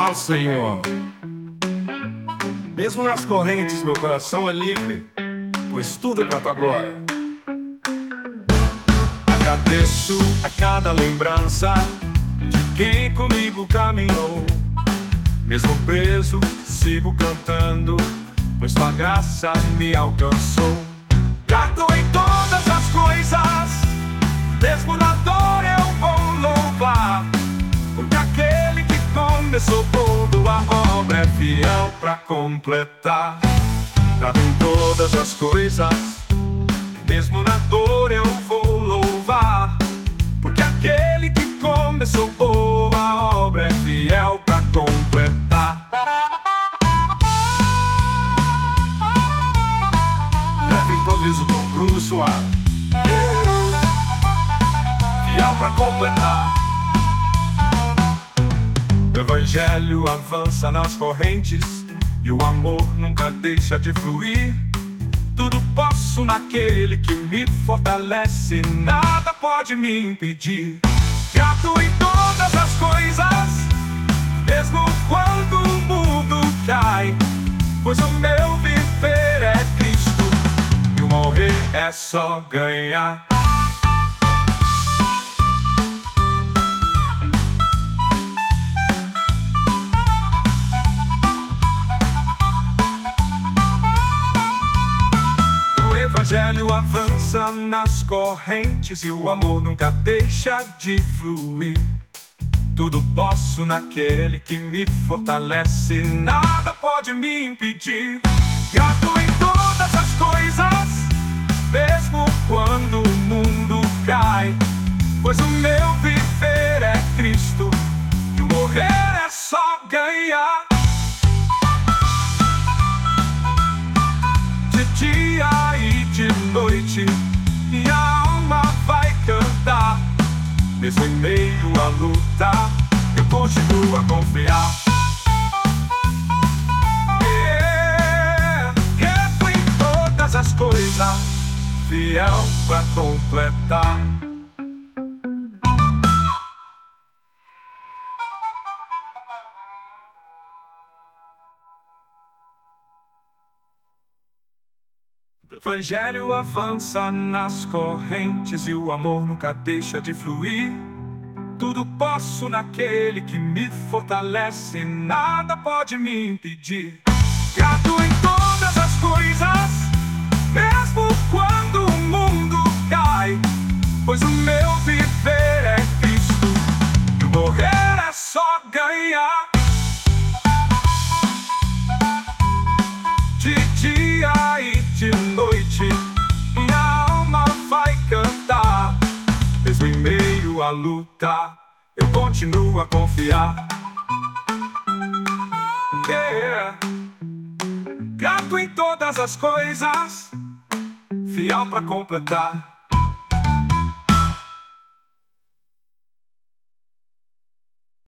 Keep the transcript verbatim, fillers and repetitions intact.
ao Senhor. Mesmo nas correntes, meu coração é livre, pois tudo é pra tua glória. Agradeço a cada lembrança de quem comigo caminhou. Mesmo preso, sigo cantando, pois tua graça me alcançou. Grato em todas as coisas, mesmo na dor eu vou louvar, porque aquele que começou boa obra é fiel pra completar. Grato em todas as coisas, mesmo na dor eu vou louvar, porque aquele que começou boa obra é fiel pra completar. Leve improviso com cruz suave, fiel pra completar. O evangelho avança nas correntes e o amor nunca deixa de fluir. Tudo posso naquele que me fortalece, nada pode me impedir. Grato em todas as coisas, mesmo quando o mundo cai, pois o meu viver é Cristo e o morrer é só ganhar. O evangelho avança nas correntes e o amor nunca deixa de fluir. Tudo posso naquele que me fortalece, nada pode me impedir. Grato em todas as coisas, mesmo quando o mundo cai, pois o meu viver é Cristo e o morrer é só ganhar. De dia e de noite minha alma vai cantar, mesmo em meio à luta eu continuo a confiar. É, reto em todas as coisas, fiel pra completar. O evangelho avança nas correntes e o amor nunca deixa de fluir. Tudo posso naquele que me fortalece, nada pode me impedir. Grato em todas as coisas, mesmo quando o mundo cai, pois o meu viver é Cristo e o morrer é só ganhar. De dia e de noite minha alma vai cantar, mesmo em meio à luta eu continuo a confiar. Yeah. Grato em todas as coisas, fiel pra completar.